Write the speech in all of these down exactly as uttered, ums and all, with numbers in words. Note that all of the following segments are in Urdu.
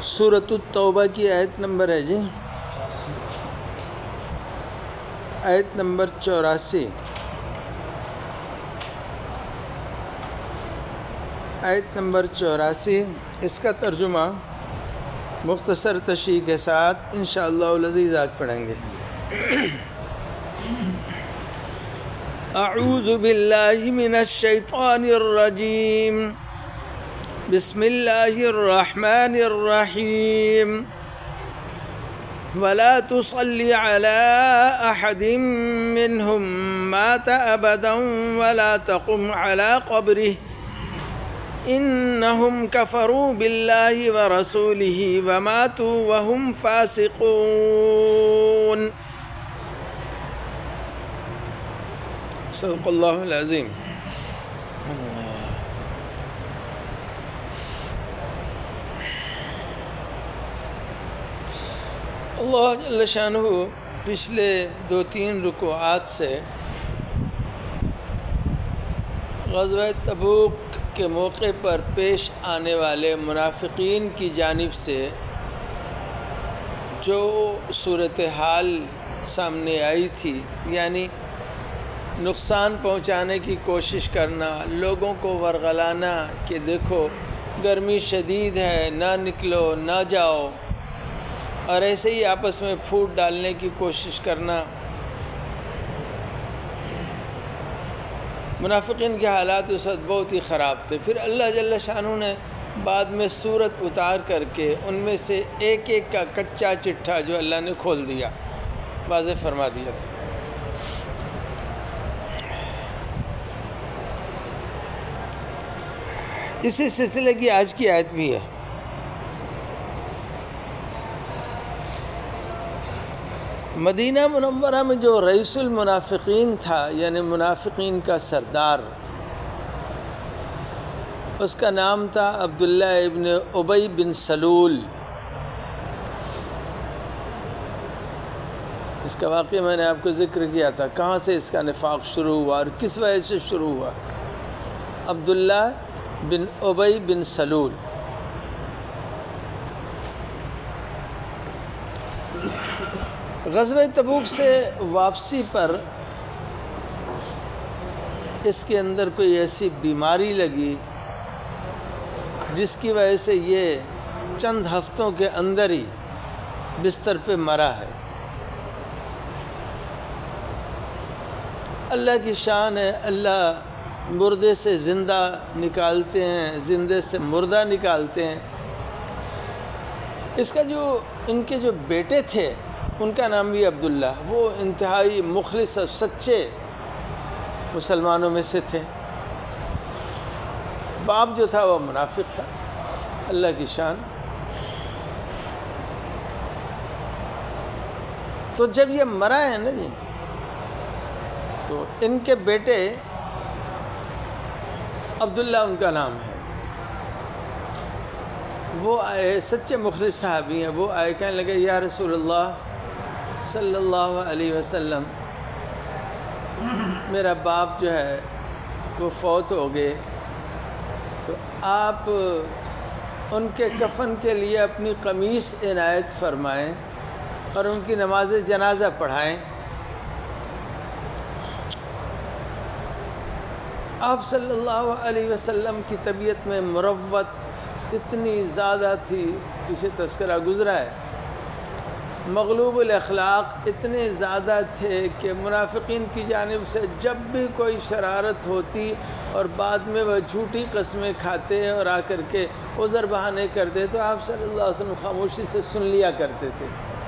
سورۃ التوبہ کی آیت نمبر ہے جی آیت نمبر چوراسی آیت نمبر چوراسی اس کا ترجمہ مختصر تشریح کے ساتھ انشاءاللہ العزیز آج پڑھیں گے۔ اعوذ باللہ من الشیطان الرجیم، بسم اللہ الرحمن الرحیم، ولا تصل على احد منهم مات ابدا ولا تقم على قبره انهم كفروا بالله ورسوله وماتوا وهم فاسقون۔ صدق اللہ العظیم۔ اللہ جل شانہ پچھلے دو تین رکوعات سے غزوہ تبوک کے موقع پر پیش آنے والے منافقین کی جانب سے جو صورتحال سامنے آئی تھی، یعنی نقصان پہنچانے کی کوشش کرنا، لوگوں کو ورغلانا کہ دیکھو گرمی شدید ہے، نہ نکلو نہ جاؤ، اور ایسے ہی آپس میں پھوٹ ڈالنے کی کوشش کرنا۔ منافقین کے حالات اس وقت بہت ہی خراب تھے۔ پھر اللہ جل شانہ نے بعد میں صورت اتار کر کے ان میں سے ایک ایک کا کچا چٹھا جو اللہ نے کھول دیا، واضح فرما دیا تھا۔ اسی سلسلے کی آج کی آیت بھی ہے۔ مدینہ منورہ میں جو رئیس المنافقین تھا، یعنی منافقین کا سردار، اس کا نام تھا عبداللہ ابن ابی بن سلول۔ اس کا واقعہ میں نے آپ کو ذکر کیا تھا، کہاں سے اس کا نفاق شروع ہوا اور کس وجہ سے شروع ہوا۔ عبداللہ بن ابی بن سلول غزوہ تبوک سے واپسی پر اس کے اندر کوئی ایسی بیماری لگی جس کی وجہ سے یہ چند ہفتوں کے اندر ہی بستر پہ مرا ہے۔ اللہ کی شان ہے، اللہ مردے سے زندہ نکالتے ہیں، زندے سے مردہ نکالتے ہیں۔ اس کا جو ان کے جو بیٹے تھے ان کا نام بھی عبداللہ، وہ انتہائی مخلص اور سچے مسلمانوں میں سے تھے۔ باپ جو تھا وہ منافق تھا، اللہ کی شان۔ تو جب یہ مرا ہے نا جی، تو ان کے بیٹے عبداللہ ان کا نام ہے، وہ آئے، سچے مخلص صحابی ہیں، وہ آئے کہنے لگے یا رسول اللہ صلی اللہ علیہ وسلم، میرا باپ جو ہے وہ فوت ہو گئے، تو آپ ان کے کفن کے لیے اپنی قمیص عنایت فرمائیں اور ان کی نماز جنازہ پڑھائیں۔ آپ صلی اللہ علیہ وسلم کی طبیعت میں مروت اتنی زیادہ تھی، اسے تذکرہ گزرا ہے، مغلوب الاخلاق اتنے زیادہ تھے کہ منافقین کی جانب سے جب بھی کوئی شرارت ہوتی اور بعد میں وہ جھوٹی قسمیں کھاتے اور آ کر کے عذر بہانے کرتے تو آپ صلی اللہ علیہ وسلم خاموشی سے سن لیا کرتے تھے۔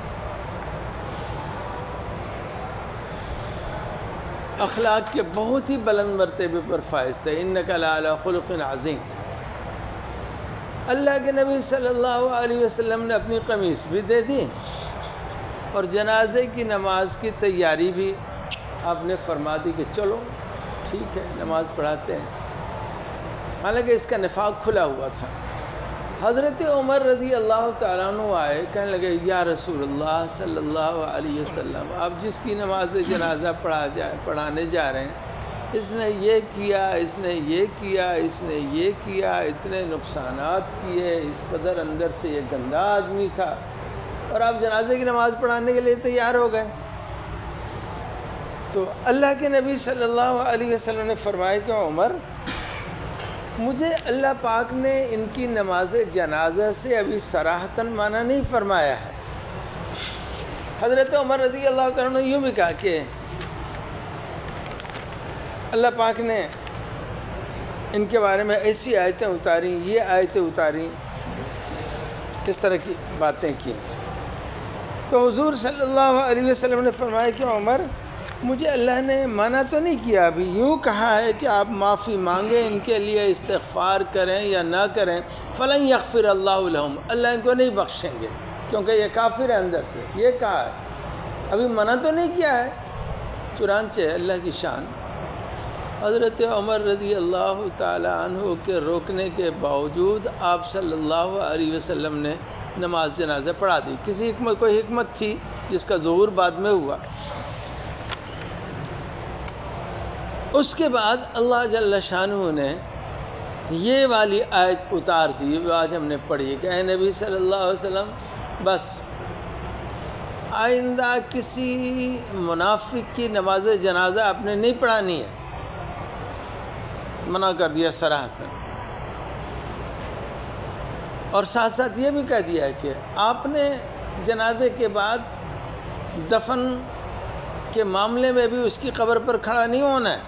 اخلاق کے بہت ہی بلند مرتبے پر فائز تھے۔ انک لعلی خلق عظیم۔ اللہ کے نبی صلی اللہ علیہ وسلم نے اپنی قمیص بھی دے دی اور جنازے کی نماز کی تیاری بھی آپ نے فرما دی کہ چلو ٹھیک ہے نماز پڑھاتے ہیں، حالانکہ اس کا نفاق کھلا ہوا تھا۔ حضرت عمر رضی اللہ تعالیٰ عنہ آئے، کہنے لگے یا رسول اللہ صلی اللہ علیہ وسلم، آپ جس کی نماز جنازہ پڑھا جائے پڑھانے جا رہے ہیں اس نے یہ کیا، اس نے یہ کیا، اس نے یہ کیا، اتنے نقصانات کیے، اس قدر اندر سے یہ گندا آدمی تھا، اور آپ جنازے کی نماز پڑھانے کے لیے تیار ہو گئے۔ تو اللہ کے نبی صلی اللہ علیہ وسلم نے فرمایا کہ عمر، مجھے اللہ پاک نے ان کی نماز جنازہ سے ابھی صراحتاً منع نہیں فرمایا ہے۔ حضرت عمر رضی اللہ تعالیٰ نے یوں بھی کہا کہ اللہ پاک نے ان کے بارے میں ایسی آیتیں اتاریں، یہ آیتیں اتاریں، اس طرح کی باتیں کی۔ تو حضور صلی اللہ علیہ وسلم نے فرمایا کہ عمر، مجھے اللہ نے منع تو نہیں کیا، ابھی یوں کہا ہے کہ آپ معافی مانگیں، ان کے لیے استغفار کریں یا نہ کریں، فلن یغفر اللہ لہم، اللہ ان کو نہیں بخشیں گے کیونکہ یہ کافر ہے اندر سے، یہ کہا ہے، ابھی منع تو نہیں کیا ہے۔ چنانچہ اللہ کی شان، حضرت عمر رضی اللہ تعالی عنہ کے روکنے کے باوجود آپ صلی اللہ علیہ وسلم نے نماز جنازہ پڑھا دی۔ کسی حکمت کوئی حکمت تھی جس کا ظہور بعد میں ہوا۔ اس کے بعد اللہ جل شانہ نے یہ والی آیت اتار دی جو آج ہم نے پڑھی کہ اے نبی صلی اللہ علیہ وسلم، بس آئندہ کسی منافق کی نماز جنازہ آپ نے نہیں پڑھانی ہے، منع کر دیا صراحتاً۔ اور ساتھ ساتھ یہ بھی کہہ دیا کہ آپ نے جنازے کے بعد دفن کے معاملے میں بھی اس کی قبر پر کھڑا نہیں ہونا ہے،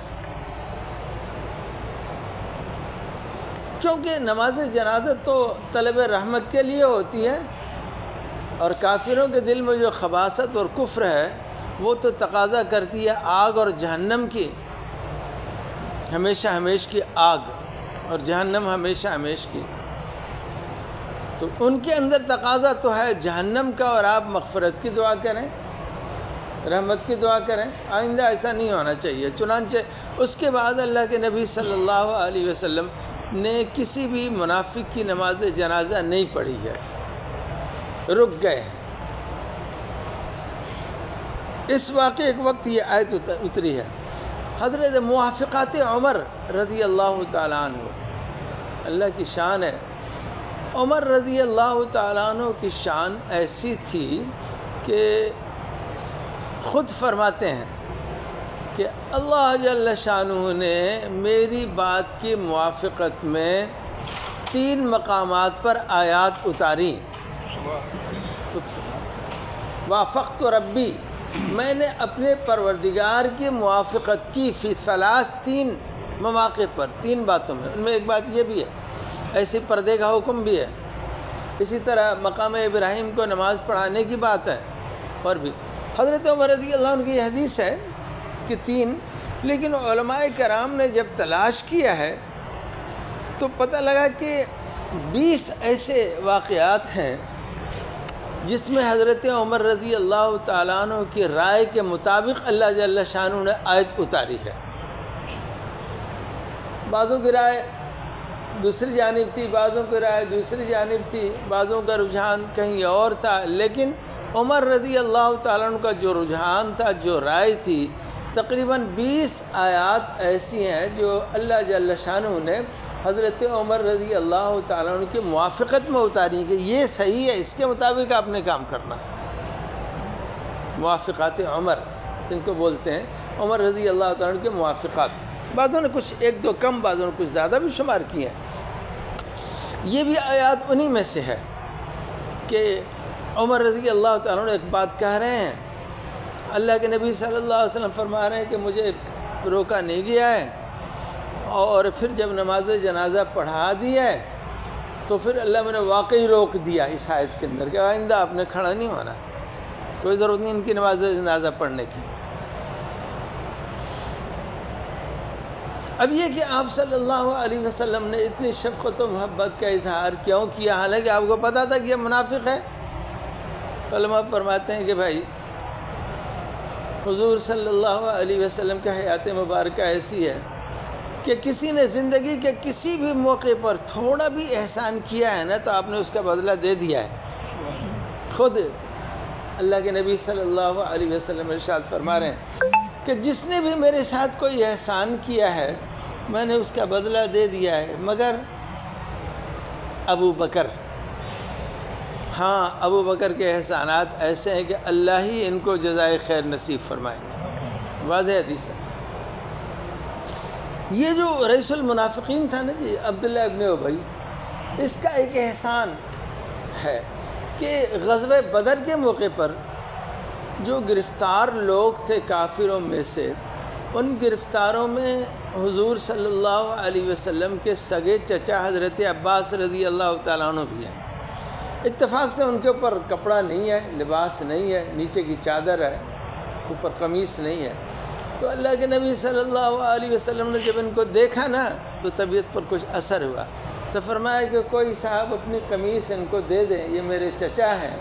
کیونکہ نماز جنازہ تو طلب رحمت کے لیے ہوتی ہے، اور کافروں کے دل میں جو خباثت اور کفر ہے وہ تو تقاضا کرتی ہے آگ اور جہنم کی، ہمیشہ ہمیش کی آگ اور جہنم ہمیشہ ہمیش کی۔ تو ان کے اندر تقاضا تو ہے جہنم کا، اور آپ مغفرت کی دعا کریں، رحمت کی دعا کریں۔ آئندہ ایسا نہیں ہونا چاہیے۔ چنانچہ اس کے بعد اللہ کے نبی صلی اللہ علیہ وسلم نے کسی بھی منافق کی نماز جنازہ نہیں پڑھی ہے، رک گئے۔ اس واقعے کے وقت یہ آیت اتری ہے۔ حضرت موافقات عمر رضی اللہ تعالیٰ عنہ، اللہ کی شان ہے، عمر رضی اللہ تعالیٰ عنہ کی شان ایسی تھی کہ خود فرماتے ہیں کہ اللہ جل شانہ نے میری بات کی موافقت میں تین مقامات پر آیات اتاری۔ وافقت ربی، میں نے اپنے پروردگار کی موافقت کی، فی ثلاث، تین مواقع پر، تین باتوں میں۔ ان میں ایک بات یہ بھی ہے، ایسے پردے کا حکم بھی ہے، اسی طرح مقام ابراہیم کو نماز پڑھانے کی بات ہے، اور بھی حضرت عمر رضی اللہ عنہ کی حدیث ہے کہ تین، لیکن علماء کرام نے جب تلاش کیا ہے تو پتہ لگا کہ بیس ایسے واقعات ہیں جس میں حضرت عمر رضی اللہ تعالیٰ عنہ کی رائے کے مطابق اللہ جل شانہ نے آیت اتاری ہے۔ بعضوں کی رائے دوسری جانب تھی، بعضوں کی رائے دوسری جانب تھی، بعضوں کا رجحان کہیں اور تھا، لیکن عمر رضی اللہ تعالیٰ عنہ کا جو رجحان تھا، جو رائے تھی، تقریباً بیس آیات ایسی ہیں جو اللہ جل شانہ نے حضرت عمر رضی اللہ تعالیٰ عنہ کی موافقت میں اتاری کہ یہ صحیح ہے، اس کے مطابق آپ نے کام کرنا۔ موافقات عمر ان کو بولتے ہیں، عمر رضی اللہ تعالیٰ عنہ کے موافقات۔ بعضوں نے کچھ ایک دو کم، بعضوں نے کچھ زیادہ بھی شمار کیے ہیں۔ یہ بھی آیات انہی میں سے ہے کہ عمر رضی اللہ تعالیٰ عنہ ایک بات کہہ رہے ہیں، اللہ کے نبی صلی اللہ علیہ وسلم فرما رہے ہیں کہ مجھے روکا نہیں گیا ہے، اور پھر جب نماز جنازہ پڑھا دی ہے تو پھر اللہ نے واقعی روک دیا اس آیت کے اندر کہ آئندہ آپ نے کھڑا نہیں ہونا، کوئی ضرورت نہیں ان کی نماز جنازہ پڑھنے کی۔ اب یہ کہ آپ صلی اللہ علیہ وسلم نے اتنی شفقت و محبت کا اظہار کیوں کیا، حالانکہ آپ کو پتہ تھا کہ یہ منافق ہے؟ علماء فرماتے ہیں کہ بھائی حضور صلی اللہ علیہ وسلم کا حیات مبارکہ ایسی ہے کہ کسی نے زندگی کے کسی بھی موقع پر تھوڑا بھی احسان کیا ہے نا تو آپ نے اس کا بدلہ دے دیا ہے۔ خود اللہ کے نبی صلی اللہ علیہ وسلم ارشاد فرما رہے ہیں کہ جس نے بھی میرے ساتھ کوئی احسان کیا ہے میں نے اس کا بدلہ دے دیا ہے مگر ابو بکر۔ ہاں ابو بکر کے احسانات ایسے ہیں کہ اللہ ہی ان کو جزائے خیر نصیب فرمائیں گے۔ واضح حدیث ہے۔ یہ جو رئیس المنافقین تھا نا جی عبداللہ ابن ابی، اس کا ایک احسان ہے کہ غزوہ بدر کے موقع پر جو گرفتار لوگ تھے کافروں میں سے، ان گرفتاروں میں حضور صلی اللہ علیہ وسلم کے سگے چچا حضرت عباس رضی اللہ تعالیٰ عنہ بھی ہیں۔ اتفاق سے ان کے اوپر کپڑا نہیں ہے، لباس نہیں ہے، نیچے کی چادر ہے، اوپر قمیص نہیں ہے۔ تو اللہ کے نبی صلی اللہ علیہ وسلم نے جب ان کو دیکھا نا تو طبیعت پر کچھ اثر ہوا، تو فرمایا کہ کوئی صاحب اپنی قمیص ان کو دے دے، یہ میرے چچا ہیں،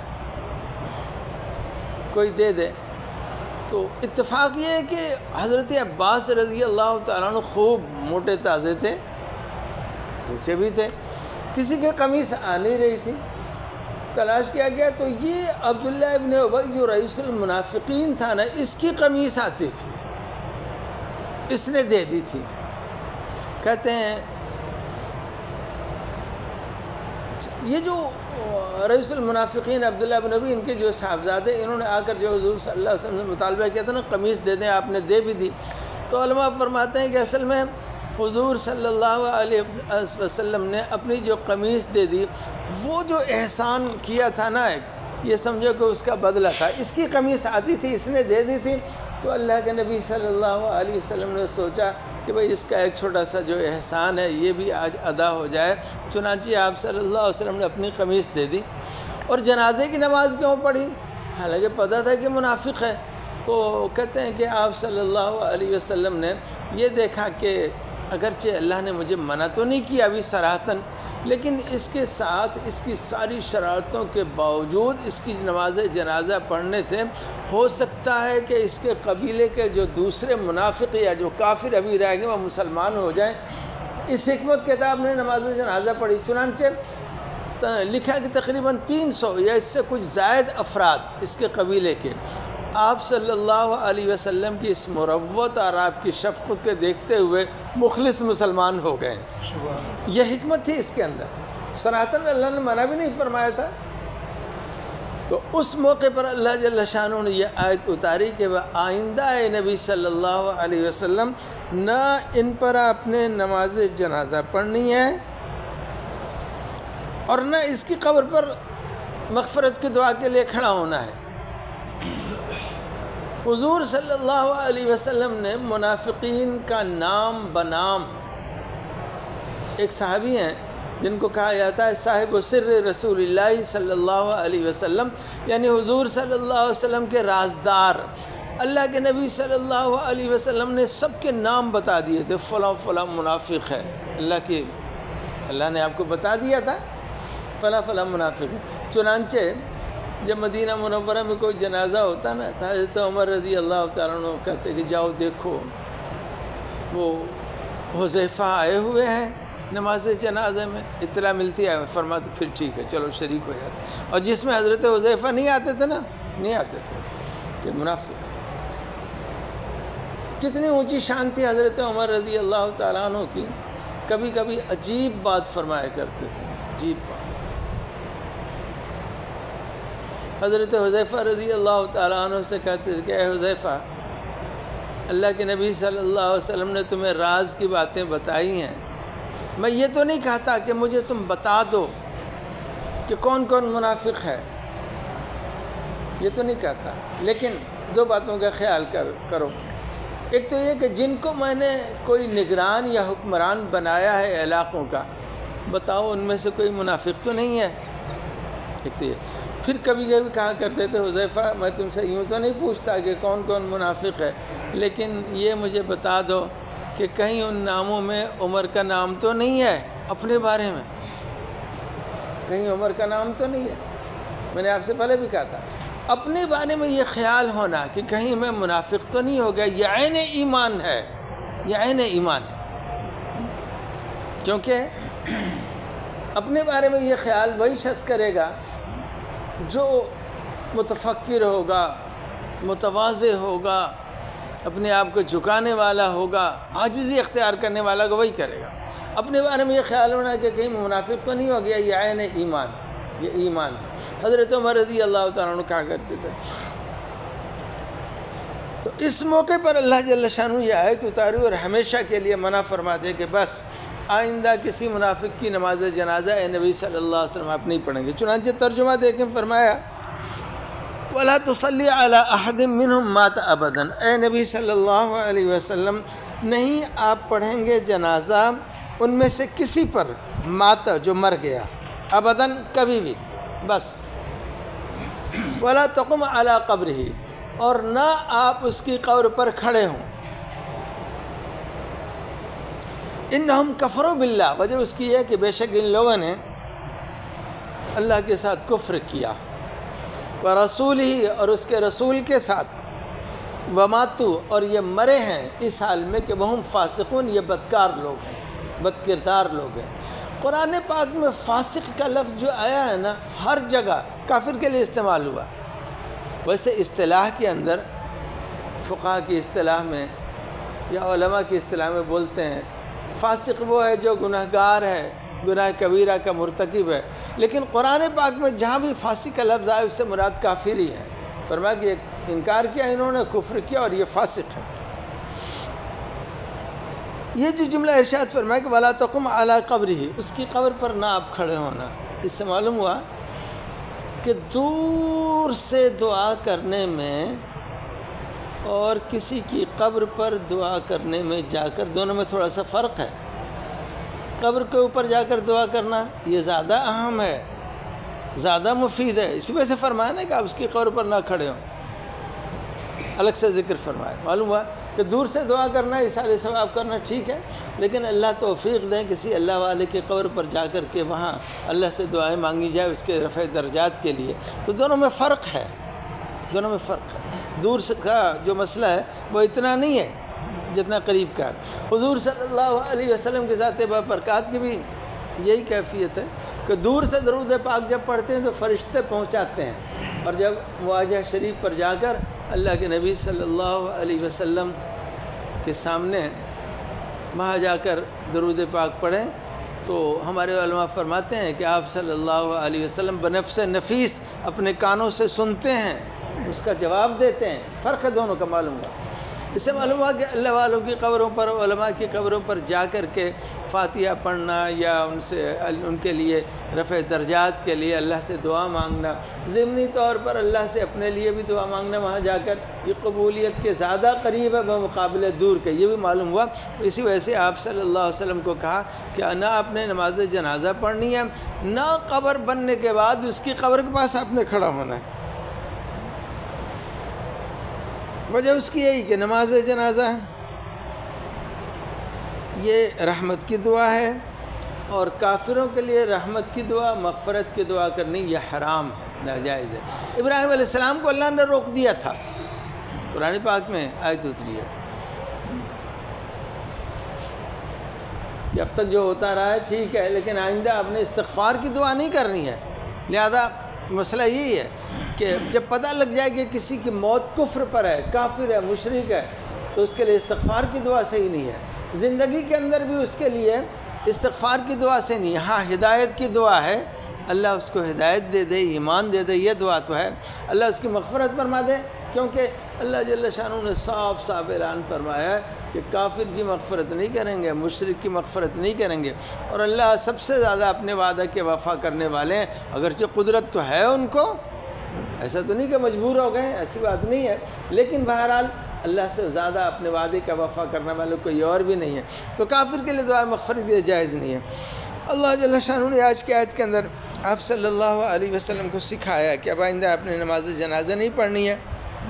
کوئی دے دے۔ تو اتفاق یہ ہے کہ حضرت عباس رضی اللہ تعالیٰ عنہ خوب موٹے تازے تھے، اونچے بھی تھے، کسی کے قمیص آ نہیں رہی تھی، تلاش کیا گیا تو یہ عبداللہ ابن ابی جو رئیس المنافقین تھا نا، اس کی قمیص آتی تھی، اس نے دے دی تھی۔ کہتے ہیں یہ جو رئیس المنافقین عبداللہ ابن ابی، ان کے جو صاحبزادے، انہوں نے آ کر جو حضور صلی اللہ علیہ وسلم سے مطالبہ کیا تھا نا قمیص دے دیں، آپ نے دے بھی دی۔ تو علماء فرماتے ہیں کہ اصل میں حضور صلی اللہ علیہ وسلم نے اپنی جو قمیص دے دی، وہ جو احسان کیا تھا نا ایک، یہ سمجھو کہ اس کا بدلہ تھا۔ اس کی قمیص آتی تھی، اس نے دے دی تھی، تو اللہ کے نبی صلی اللہ علیہ وسلم نے سوچا کہ بھئی اس کا ایک چھوٹا سا جو احسان ہے یہ بھی آج ادا ہو جائے۔ چنانچہ آپ صلی اللہ علیہ وسلم نے اپنی قمیص دے دی۔ اور جنازے کی نماز کیوں پڑھی؟ حالانکہ پتہ تھا کہ منافق ہے۔ تو کہتے ہیں کہ آپ صلی اللہ علیہ وسلم نے یہ دیکھا کہ اگرچہ اللہ نے مجھے منع تو نہیں کیا ابھی صراحتاً، لیکن اس کے ساتھ اس کی ساری شرارتوں کے باوجود اس کی نماز جنازہ پڑھنے سے ہو سکتا ہے کہ اس کے قبیلے کے جو دوسرے منافق یا جو کافر ابھی رہ گئے وہ مسلمان ہو جائیں۔ اس حکمت کے تحت نے نماز جنازہ پڑھی۔ چنانچہ لکھا کہ تقریباً تین سو یا اس سے کچھ زائد افراد اس کے قبیلے کے آپ صلی اللہ علیہ وسلم کی اس مروت اور آپ کی شفقت کے دیکھتے ہوئے مخلص مسلمان ہو گئے۔ یہ حکمت تھی اس کے اندر، صراحتاً اللہ نے منع بھی نہیں فرمایا تھا۔ تو اس موقع پر اللہ جل شانہ نے یہ آیت اتاری کہ وہ آئندہ اے نبی صلی اللہ علیہ وسلم نہ ان پر اپنے نماز جنازہ پڑھنی ہے اور نہ اس کی قبر پر مغفرت کی دعا کے لیے کھڑا ہونا ہے۔ حضور صلی اللہ علیہ وسلم نے منافقین کا نام بنام، ایک صحابی ہیں جن کو کہا جاتا ہے صاحب سر رسول اللہ صلی اللہ علیہ وسلم، یعنی حضور صلی اللہ علیہ وسلم کے رازدار، اللہ کے نبی صلی اللہ علیہ وسلم نے سب کے نام بتا دیے تھے، فلاں فلاں منافق ہے، اللہ کی اللہ نے آپ کو بتا دیا تھا فلاں فلاں منافق ہے۔ چنانچہ جب مدینہ منورہ میں کوئی جنازہ ہوتا نا تو حضرت عمر رضی اللہ تعالیٰ عنہ کہتے کہ جاؤ دیکھو وہ حذیفہ آئے ہوئے ہیں نماز جنازے میں، اطلاع ملتی ہے، فرماتے پھر ٹھیک ہے چلو شریک ہو جاتے۔ اور جس میں حضرت حذیفہ نہیں آتے تھے نا، نہیں آتے تھے، کہ منافق۔ کتنی اونچی شان تھی حضرت عمر رضی اللہ تعالیٰ عنہ کی، کبھی کبھی عجیب بات فرمایا کرتے تھے، عجیب بات۔ حضرت حذیفہ رضی اللہ تعالیٰ عنہ سے کہتے تھے کہ اے حذیفہ، اللہ کے نبی صلی اللہ علیہ وسلم نے تمہیں راز کی باتیں بتائی ہیں، میں یہ تو نہیں کہتا کہ مجھے تم بتا دو کہ کون کون منافق ہے، یہ تو نہیں کہتا، لیکن دو باتوں کا خیال کر کرو۔ ایک تو یہ کہ جن کو میں نے کوئی نگران یا حکمران بنایا ہے علاقوں کا، بتاؤ ان میں سے کوئی منافق تو نہیں ہے۔ ایک تو یہ۔ پھر کبھی کبھی کہا کرتے تھے حذیفہ میں تم سے یوں تو نہیں پوچھتا کہ کون کون منافق ہے، لیکن یہ مجھے بتا دو کہ کہیں ان ناموں میں عمر کا نام تو نہیں ہے، اپنے بارے میں کہیں عمر کا نام تو نہیں ہے۔ میں نے آپ سے پہلے بھی کہا تھا، اپنے بارے میں یہ خیال ہونا کہ کہیں میں منافق تو نہیں ہو گیا، یہ عین ایمان ہے، یہ عین ایمان ہے۔ کیونکہ اپنے بارے میں یہ خیال وہی شخص کرے گا جو متفکر ہوگا، متواضع ہوگا، اپنے آپ کو جھکانے والا ہوگا، عاجزی اختیار کرنے والا کو وہی کرے گا۔ اپنے بارے میں یہ خیال ہونا کہ کہیں منافق تو نہیں ہو گیا، یہ عین ایمان، یہ ایمان۔ حضرت عمر رضی اللہ تعالیٰ عنہ کہا کرتے تھے۔ تو اس موقع پر اللہ جل شانہ یہ آیت اتاری اور ہمیشہ کے لیے منع فرما دے کہ بس آئندہ کسی منافق کی نماز جنازہ اے نبی صلی اللہ علیہ وسلم آپ نہیں پڑھیں گے۔ چنانچہ ترجمہ دیکھیں، فرمایا وَلَا تُصَلِّ عَلَىٰ أَحَدٍ مِّنْهُمْ مَاتَ أَبَدًا، اے نبی صلی اللہ علیہ وسلم نہیں آپ پڑھیں گے جنازہ ان میں سے کسی پر، مات جو مر گیا، ابداً کبھی بھی، بس۔ وَلَا تَقُمْ عَلَىٰ قَبْرِهِ، اور نہ آپ اس کی قبر پر کھڑے ہوں۔ انہم کفروا باللہ، وجہ اس کی ہے کہ بے شک ان لوگوں نے اللہ کے ساتھ کفر کیا، ورسولہ، اور اس کے رسول کے ساتھ، وماتو، اور یہ مرے ہیں اس حال میں کہ وہ فاسقون، یہ بدکار لوگ ہیں، بد کردار لوگ ہیں۔ قرآن پاک میں فاسق کا لفظ جو آیا ہے نا، ہر جگہ کافر کے لیے استعمال ہوا۔ ویسے اصطلاح کے اندر، فقہا کی اصطلاح میں یا علماء کی اصطلاح میں بولتے ہیں فاسق وہ ہے جو گناہ گار ہے، گناہ کبیرہ کا مرتکب ہے، لیکن قرآن پاک میں جہاں بھی فاسق کا لفظ آئے اس سے مراد کافر ہی ہے۔ فرمایا کہ انکار کیا انہوں نے، کفر کیا، اور یہ فاسق ہے۔ یہ جو جملہ ارشاد فرمایا کہ وَلَا تَقُمْ عَلَىٰ قَبْرِهِ، اس کی قبر پر نہ آپ کھڑے ہونا، اس سے معلوم ہوا کہ دور سے دعا کرنے میں اور کسی کی قبر پر دعا کرنے میں جا کر دونوں میں تھوڑا سا فرق ہے۔ قبر کے اوپر جا کر دعا کرنا یہ زیادہ اہم ہے، زیادہ مفید ہے، اسی وجہ سے فرمایا نا کہ آپ اس کی قبر پر نہ کھڑے ہوں، الگ سے ذکر فرمایا۔ معلوم ہوا کہ دور سے دعا کرنا، اِیصال ثواب کرنا ٹھیک ہے، لیکن اللہ توفیق دیں کسی اللہ والے کی قبر پر جا کر کے وہاں اللہ سے دعائیں مانگی جائے اس کے رفع درجات کے لیے، تو دونوں میں فرق ہے، دونوں میں فرق ہے۔ دور سے کا جو مسئلہ ہے وہ اتنا نہیں ہے جتنا قریب کا ہے۔ حضور صلی اللہ علیہ وسلم کے ذات بابرکات کی بھی یہی کیفیت ہے کہ دور سے درود پاک جب پڑھتے ہیں تو فرشتے پہنچاتے ہیں، اور جب واجہ شریف پر جا کر اللہ کے نبی صلی اللہ علیہ وسلم کے سامنے وہاں جا کر درود پاک پڑھیں تو ہمارے علماء فرماتے ہیں کہ آپ صلی اللہ علیہ وسلم بنفس نفیس اپنے کانوں سے سنتے ہیں، اس کا جواب دیتے ہیں۔ فرق ہے دونوں کا، معلوم ہوا۔ اس سے معلوم ہوا کہ اللہ والوں کی قبروں پر، علماء کی قبروں پر جا کر کے فاتحہ پڑھنا یا ان سے ان کے لیے رفع درجات کے لیے اللہ سے دعا مانگنا، ضمنی طور پر اللہ سے اپنے لیے بھی دعا مانگنا وہاں جا کر، یہ قبولیت کے زیادہ قریب ہے بمقابلہ دور کے، یہ بھی معلوم ہوا۔ اسی وجہ سے آپ صلی اللہ علیہ وسلم کو کہا کہ نہ آپ نے نماز جنازہ پڑھنی ہے، نہ قبر بننے کے بعد اس کی قبر کے پاس آپ نے کھڑا ہونا ہے۔ وجہ اس کی یہی کہ نماز جنازہ یہ رحمت کی دعا ہے، اور کافروں کے لیے رحمت کی دعا، مغفرت کی دعا کرنی یہ حرام ہے، ناجائز ہے۔ ابراہیم علیہ السلام کو اللہ نے روک دیا تھا، قرآن پاک میں آیت اتری ہے کہ اب تک جو ہوتا رہا ہے ٹھیک ہے، لیکن آئندہ آپ نے استغفار کی دعا نہیں کرنی ہے۔ لہذا مسئلہ یہی ہے کہ جب پتہ لگ جائے کہ کسی کی موت کفر پر ہے، کافر ہے، مشرک ہے، تو اس کے لیے استغفار کی دعا صحیح نہیں ہے۔ زندگی کے اندر بھی اس کے لیے استغفار کی دعا سے نہیں، ہاں ہدایت کی دعا ہے، اللہ اس کو ہدایت دے دے، ایمان دے دے، یہ دعا تو ہے، اللہ اس کی مغفرت فرما دے، کیونکہ اللہ جل شانہ نے صاف صاف اعلان فرمایا ہے کہ کافر کی مغفرت نہیں کریں گے، مشرک کی مغفرت نہیں کریں گے، اور اللہ سب سے زیادہ اپنے وعدہ کے وفا کرنے والے ہیں۔ اگرچہ قدرت تو ہے ان کو، ایسا تو نہیں کہ مجبور ہو گئے، ایسی بات نہیں ہے، لیکن بہرحال اللہ سے زیادہ اپنے وعدے کا وفا کرنے والوں کوئی اور بھی نہیں ہے، تو کافر کے لیے دعا مغفرت یہ جائز نہیں ہے۔ اللہ جل شانہ نے آج کی آیت کے اندر آپ صلی اللہ علیہ وسلم کو سکھایا کہ اب آئندہ آپ نے نماز جنازہ نہیں پڑھنی ہے۔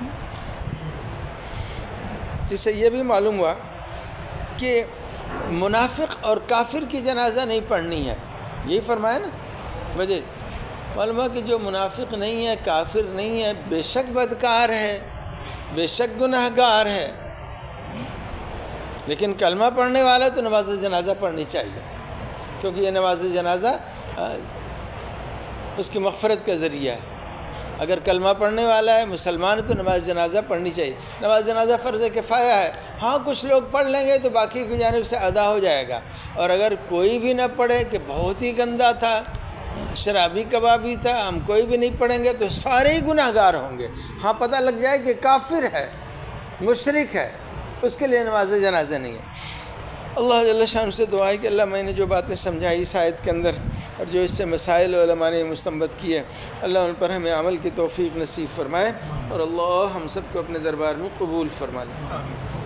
اس سے یہ بھی معلوم ہوا کہ منافق اور کافر کی جنازہ نہیں پڑھنی ہے، یہی فرمایا نا۔ وجہ معلوم ہوا کہ جو منافق نہیں ہے، کافر نہیں ہے، بے شک بدکار ہے، بے شک گناہ گار ہے، لیکن کلمہ پڑھنے والا تو نماز جنازہ پڑھنی چاہیے، کیونکہ یہ نماز جنازہ اس کی مغفرت کا ذریعہ ہے۔ اگر کلمہ پڑھنے والا ہے مسلمان ہے تو نماز جنازہ پڑھنی چاہیے. نماز جنازہ فرض کفایہ ہے. ہاں کچھ لوگ پڑھ لیں گے تو باقی کی جانب سے ادا ہو جائے گا. اور اگر کوئی بھی نہ پڑھے کہ بہت ہی گندا تھا، شرابی کبابی تھا، ہم کوئی بھی نہیں پڑھیں گے تو سارے ہی گناہ گار ہوں گے. ہاں پتہ لگ جائے کہ کافر ہے، مشرک ہے، اس کے لیے نماز جنازہ نہیں ہے. اللہ جل شان سے دعا ہے کہ اللہ میں نے جو باتیں سمجھائی اس آیت کے اندر اور جو اس سے مسائل علماء نے مستنبط کیے، اللہ ان پر ہمیں عمل کی توفیق نصیب فرمائے اور اللہ ہم سب کو اپنے دربار میں قبول فرما لے.